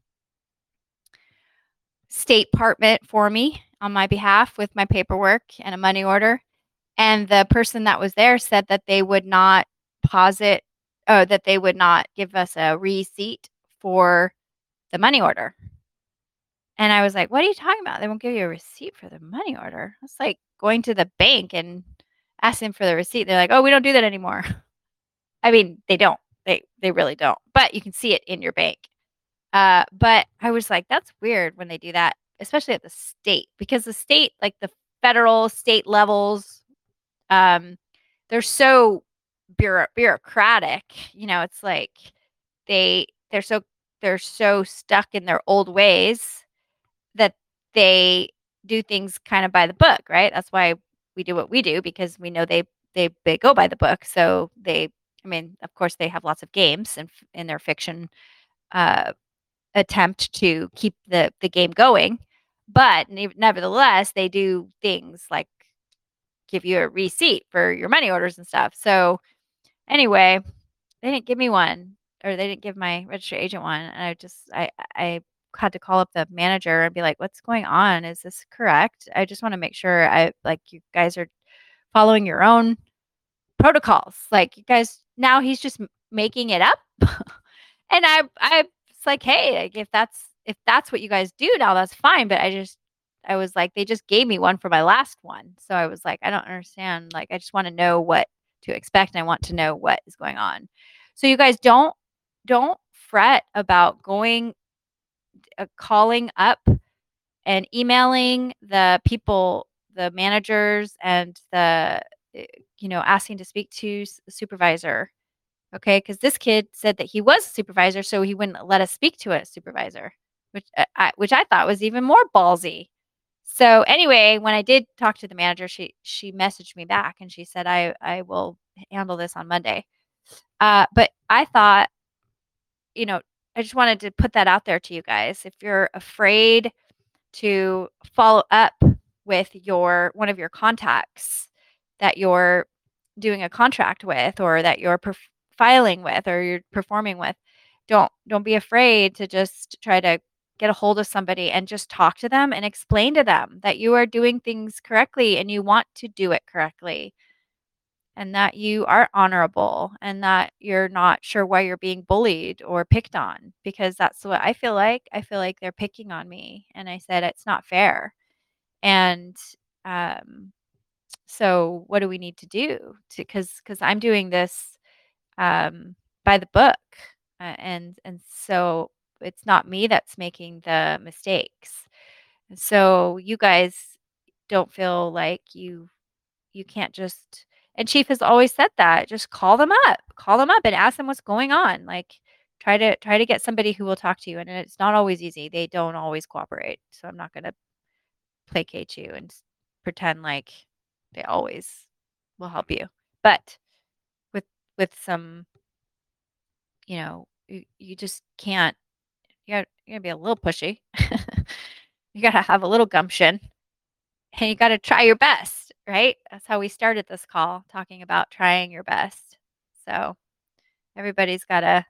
Speaker 1: State Department for me on my behalf with my paperwork and a money order. And the person that was there said that they would not posit, oh, that they would not give us a receipt for the money order. And I was like, what are you talking about? They won't give you a receipt for the money order. It's like going to the bank and asking for the receipt. They're like, oh, we don't do that anymore. I mean, they don't. They they really don't. But you can see it in your bank. Uh, but I was like, that's weird when they do that, especially at the state, because the state, like the federal, state levels, um, they're so bureau bureaucratic, you know, it's like they they're so they're so stuck in their old ways that they do things kind of by the book, right? That's why we do what we do because we know they they they go by the book. So they, I mean, of course, they have lots of games in f- in their fiction uh, attempt to keep the the game going, but nev- nevertheless, they do things like give you a receipt for your money orders and stuff. So anyway, they didn't give me one, or they didn't give my registered agent one, and I just I I had to call up the manager and be like, "What's going on? Is this correct? I just wanna make sure I like, you guys are following your own protocols. Like, you guys now he's just m making it up." And I I it's like, "Hey, like, if that's if that's what you guys do now, that's fine," but I just I was like, "They just gave me one for my last one." So I was like, "I don't understand, like, I just wanna know what to expect, and I want to know what is going on." So you guys don't don't fret about going uh, calling up and emailing the people, the managers and the, eh, you know, asking to speak to s supervisor. Okay, because this kid said that he was a supervisor, so he wouldn't let us speak to a supervisor, which uh, I which I thought was even more ballsy. So, anyway, when I did talk to the manager, she she messaged me back and she said, "I I will handle this on Monday." Uh, but I thought, you know, I just wanted to put that out there to you guys. If you're afraid to follow up with your one of your contacts that you're doing a contract with or that you're perf- filing with or you're performing with, don't don't be afraid to just try to get a hold of somebody and just talk to them and explain to them that you are doing things correctly and you want to do it correctly and that you are honorable and that you're not sure why you're being bullied or picked on, because that's what I feel like. I feel like they're picking on me, and I said it's not fair. And um so what do we need to do to, cuz cuz I'm doing this um by the book, uh, and and so it's not me that's making the mistakes. So you guys don't feel like you you can't just, and Chief has always said that, just call them up. Call them up and ask them what's going on. Like, try to try to get somebody who will talk to you, and it's not always easy. They don't always cooperate. So I'm not gonna placate you and s pretend like they always will help you. But with with some, you know, you you just can't, you got you gotta be a little pushy. You gotta have a little gumption. And you gotta try your best, right? That's how we started this call, talking about trying your best. So, everybody's gotta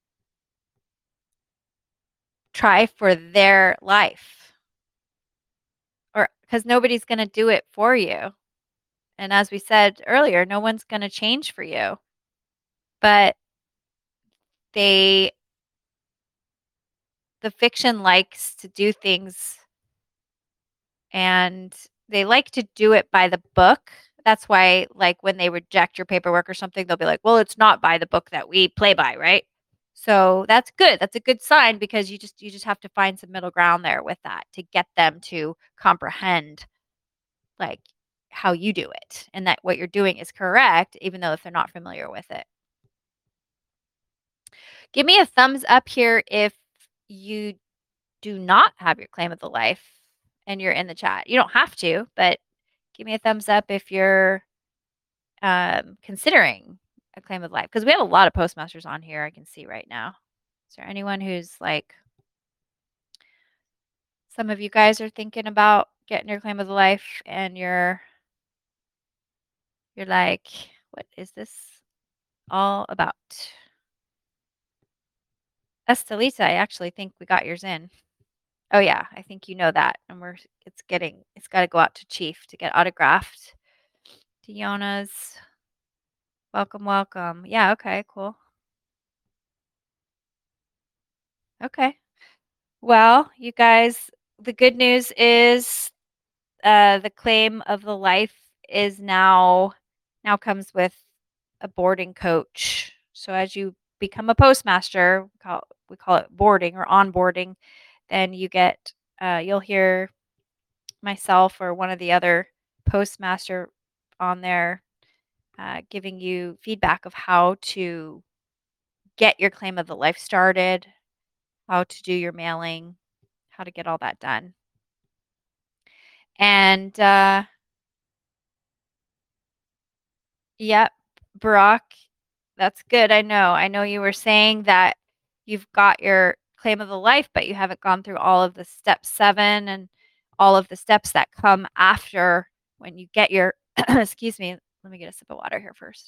Speaker 1: try for their life, or because nobody's gonna do it for you. And as we said earlier, no one's gonna change for you, but they the fiction likes to do things, and they like to do it by the book. That's why, like, when they reject your paperwork or something, they'll be like, "Well, it's not by the book that we play by, right?" So that's good. That's a good sign because you just you just have to find some middle ground there with that to get them to comprehend, like, how you do it and that what you're doing is correct, even though if they're not familiar with it. Give me a thumbs up here if you do not have your claim of the life and you're in the chat. You don't have to, but give me a thumbs up if you're um, considering a claim of life, because we have a lot of postmasters on here I can see right now. Is there anyone who's like, some of you guys are thinking about getting your claim of the life and you're you're like, what is this all about? Estelita, I actually think we got yours in. Oh yeah, I think you know that. And we're it's getting it's gotta go out to Chief to get autographed. Diona's welcome, welcome. Yeah, okay, cool. Okay. Well, you guys, the good news is uh, the claim of the life is now now comes with a boarding coach. So as you become a postmaster, we call, we call it boarding or onboarding, then you get uh, you'll hear myself or one of the other postmaster on there uh, giving you feedback of how to get your claim of the life started, how to do your mailing, how to get all that done. And uh, yep, Barack, that's good. I know. I know you were saying that you've got your claim of the life, but you haven't gone through all of the step seven and all of the steps that come after when you get your, excuse me, let me get a sip of water here first.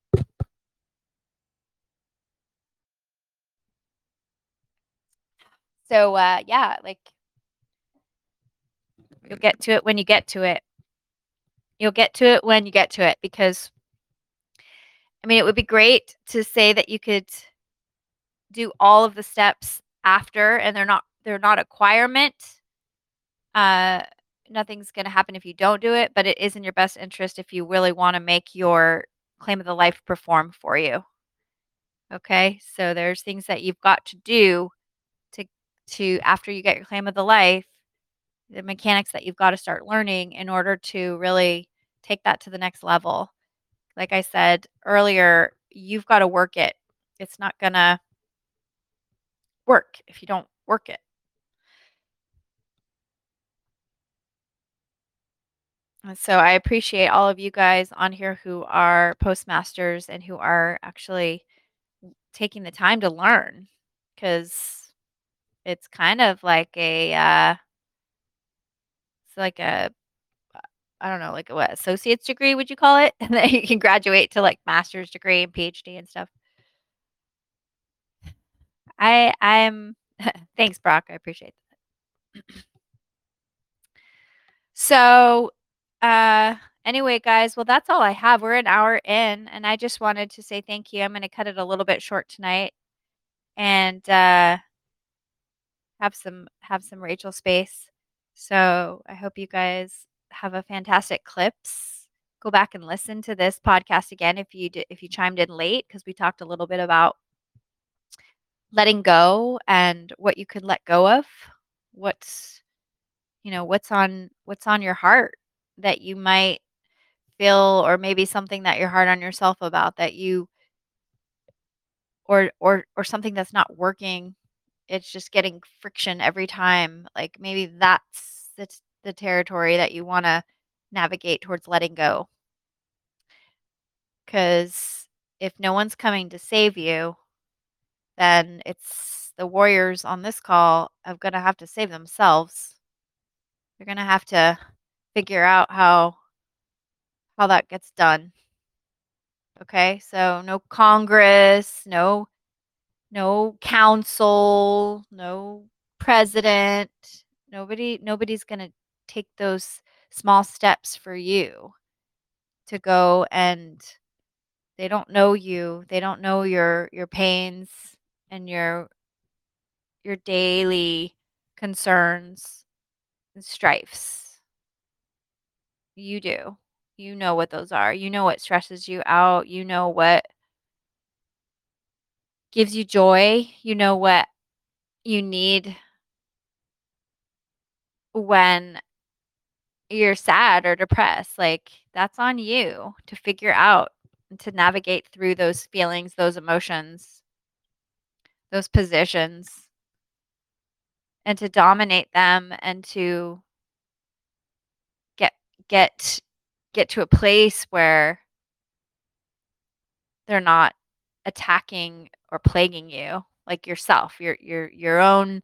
Speaker 1: So, uh, yeah, like you'll get to it when you get to it. You'll get to it when you get to it because, I mean, it would be great to say that you could do all of the steps after and they're not they're not a requirement. Uh, nothing's going to happen if you don't do it, but it is in your best interest if you really want to make your claim of the life perform for you. Okay? So there's things that you've got to do to to after you get your claim of the life, the mechanics that you've got to start learning in order to really take that to the next level. Like I said earlier, you've got to work it. It's not going to work if you don't work it. And so I appreciate all of you guys on here who are postmasters and who are actually taking the time to learn because it's kind of like a uh, it's like a I don't know, like a what, associate's degree, would you call it? And then you can graduate to like master's degree and PhD and stuff. I I'm thanks, Brock. I appreciate that. So, uh anyway, guys, well that's all I have. We're an hour in and I just wanted to say thank you. I'm going to cut it a little bit short tonight and uh have some have some Rachel space. So, I hope you guys have a fantastic clips. Go back and listen to this podcast again if you did, if you chimed in late because we talked a little bit about letting go and what you could let go of. What's, you know, what's on what's on your heart that you might feel or maybe something that you're hard on yourself about that you or or or something that's not working. It's just getting friction every time. Like maybe that's the t- the territory that you want to navigate towards letting go. Cuz if no one's coming to save you, then it's the warriors on this call are going to have to save themselves. They're going to have to figure out how how that gets done. Okay? So no Congress, no no council, no president. Nobody nobody's going to take those small steps for you to go and they don't know you. They don't know your your pains and your your daily concerns and strifes. You do. You know what those are. You know what stresses you out. You know what gives you joy. You know what you need when you're sad or depressed. Like, that's on you to figure out and to navigate through those feelings, those emotions, those positions, and to dominate them and to get get get to a place where they're not attacking or plaguing you like yourself, your your your own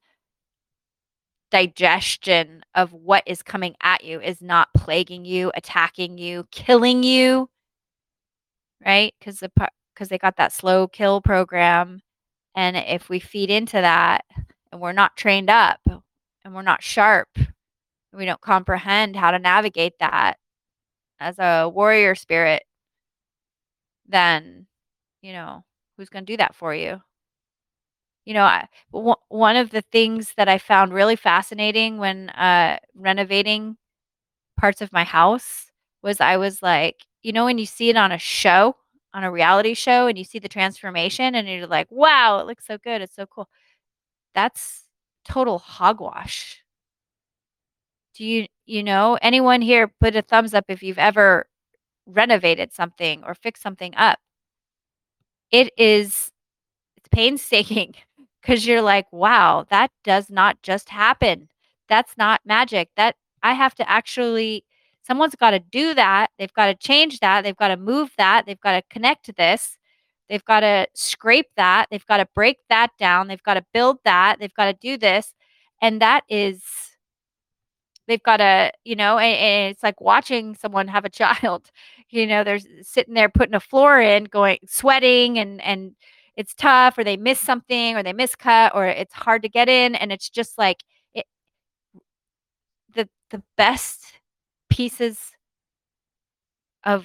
Speaker 1: digestion of what is coming at you is not plaguing you, attacking you, killing you, right? Because the because they got that slow kill program, and if we feed into that and we're not trained up and we're not sharp, we don't comprehend how to navigate that as a warrior spirit, then you know who's going to do that for you? You know, I o one of the things that I found really fascinating when, uh, renovating parts of my house was I was like, you know, when you see it on a show, on a reality show, and you see the transformation and you're like, "Wow, it looks so good, it's so cool." That's total hogwash. Do you you know, anyone here put a thumbs up if you've ever renovated something or fixed something up, it is it's painstaking because you're like, wow, that does not just happen. That's not magic. That I have to actually, someone's got to do that. They've got to change that. They've got to move that. They've got to connect to this. They've got to scrape that. They've got to break that down. They've got to build that. They've got to do this. And that is, they've got to, you know, and, and it's like watching someone have a child. You know, they're sitting there putting a floor in, going sweating, and and it's tough, or they miss something, or they miscut, or it's hard to get in, and it's just like it, the the best pieces of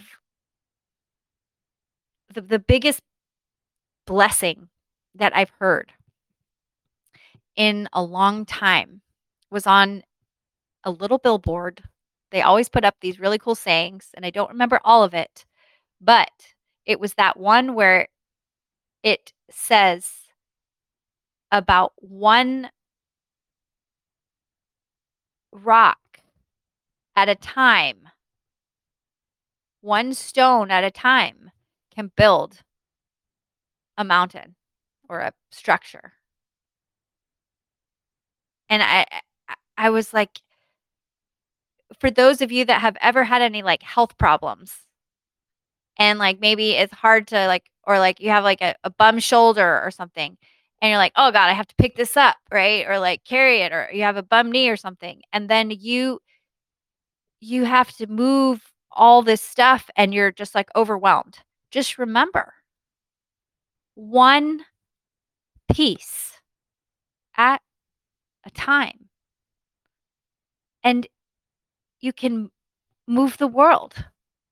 Speaker 1: the the biggest blessing that I've heard in a long time was on a little billboard. They always put up these really cool sayings, and I don't remember all of it, but it was that one where it says about one rock at a time, one stone at a time can build a mountain or a structure. And I I I was like, for those of you that have ever had any, like, health problems, and, like, maybe it's hard to, like, or, like, you have, like, a a bum shoulder or something, and you're like, "Oh god, I have to pick this up," right? Or, like, carry it, or you have a bum knee or something, and then you you have to move all this stuff and you're just, like, overwhelmed. Just remember, one piece at a time, and you can move the world.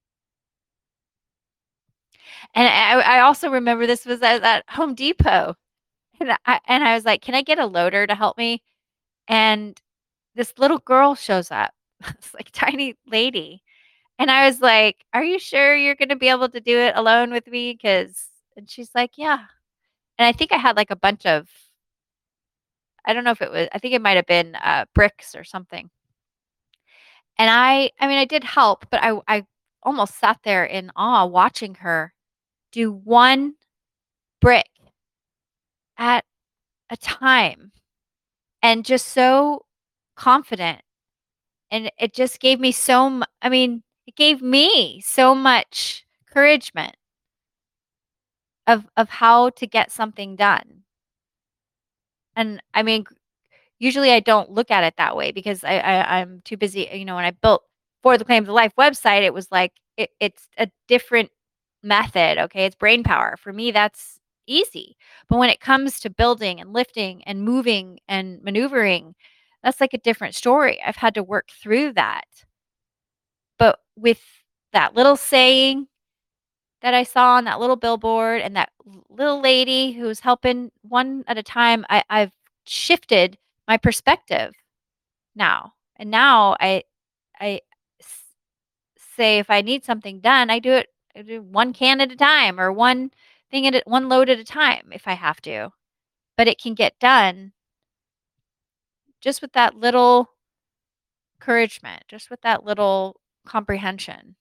Speaker 1: And I I also remember this was at at Home Depot, and I and I was like, "Can I get a loader to help me?" And this little girl shows up, this, like, tiny lady, and I was like, "Are you sure you're gonna be able to do it alone with me? 'Cause" and she's like, "Yeah." And I think I had, like, a bunch of, I don't know if it was, I think it might have been, uh, bricks or something. And I I mean, I did help, but I I almost sat there in awe watching her do one brick at a time, and just so confident, and it just gave me so m I mean, it gave me so much encouragement of of how to get something done. And I mean, usually I don't look at it that way because I, I I'm too busy. You know, when I built For the Claim of Life website, it was like it, it's a different method. Okay, it's brain power. For me, that's easy. But when it comes to building and lifting and moving and maneuvering, that's like a different story. I've had to work through that. But with that little saying that I saw on that little billboard, and that l- little lady who was helping one at a time, I, I've shifted my perspective now. And now I I s- say if I need something done, I do it, I do one can at a time, or one thing at a, one load at a time if I have to. But it can get done just with that little encouragement, just with that little comprehension.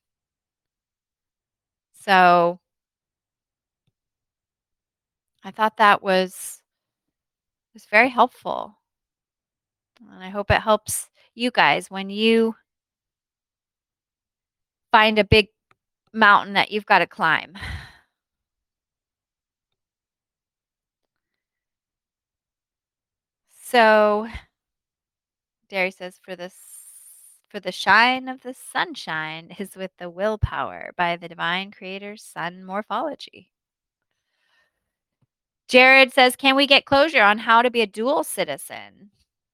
Speaker 1: So I thought that was was very helpful. And I hope it helps you guys when you find a big mountain that you've got to climb. So Derry says, for this for the shine of the sunshine is with the willpower by the divine creator's sun morphology. Jared says, can we get closure on how to be a dual citizen?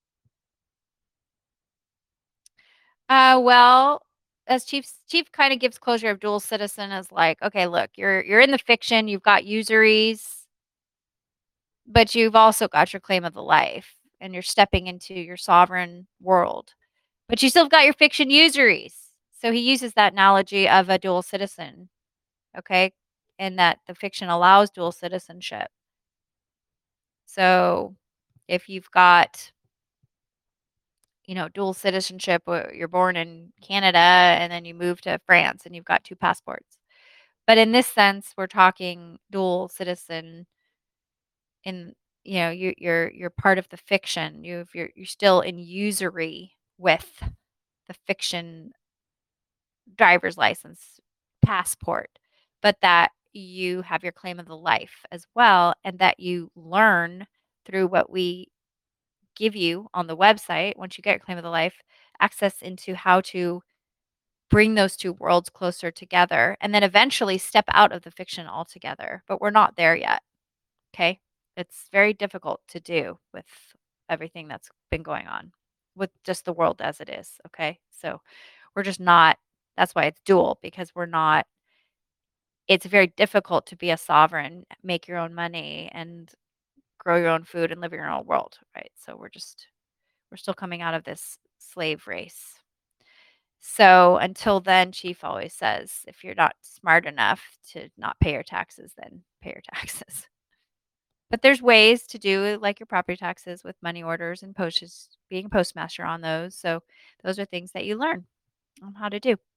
Speaker 1: Uh well, as Chief Chief kind of gives closure of dual citizen as like, okay, look, you're you're in the fiction, you've got usuries, but you've also got your claim of the life, and you're stepping into your sovereign world. But you still got your fiction usuries. So he uses that analogy of a dual citizen, okay? And that the fiction allows dual citizenship. So if you've got you know, dual citizenship where you're born in Canada and then you move to France and you've got two passports. But in this sense, we're talking dual citizen in you know, you you're you're part of the fiction. You've you're you're still in usury with the fiction driver's license, passport, but that you have your claim of the life as well, and that you learn through what we give you on the website once you get your claim of the life, access into how to bring those two worlds closer together and then eventually step out of the fiction altogether. But we're not there yet. Okay. It's very difficult to do with everything that's been going on with just the world as it is. Okay. So we're just not, that's why it's dual because we're not, it's very difficult to be a sovereign, make your own money and grow your own food and live in your own world. Right. So we're just, we're still coming out of this slave race. So until then, Chief always says, if you're not smart enough to not pay your taxes, then pay your taxes. But there's ways to do it, like your property taxes with money orders and postage, being a postmaster on those. So those are things that you learn on how to do.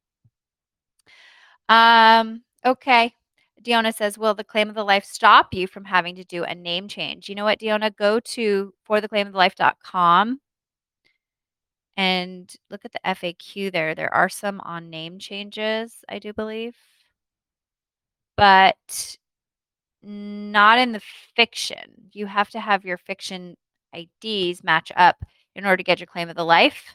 Speaker 1: Um, okay. Diona says, will the claim of the life stop you from having to do a name change? You know what, Diona? Go to for the claim of the life dot com and look at the F A Q there. There are some on name changes, I do believe, but not in the fiction. You have to have your fiction I Ds match up in order to get your claim of the life.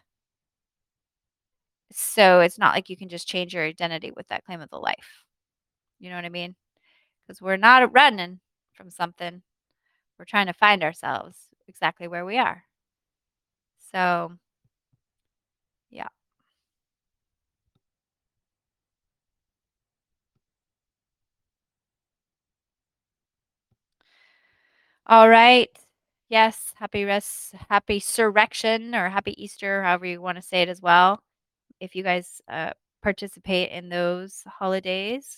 Speaker 1: So it's not like you can just change your identity with that claim of the life. You know what I mean? Because we're not running from something. We're trying to find ourselves exactly where we are. So, yeah. All right. Yes, happy res happy surrection or happy Easter, however you want to say it as well. If you guys uh, participate in those holidays,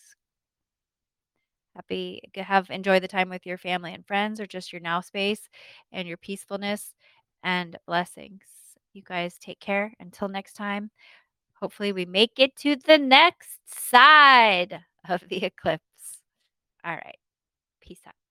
Speaker 1: happy g- have enjoy the time with your family and friends or just your now space and your peacefulness and blessings. You guys take care until next time. Hopefully we make it to the next side of the eclipse. All right. Peace out.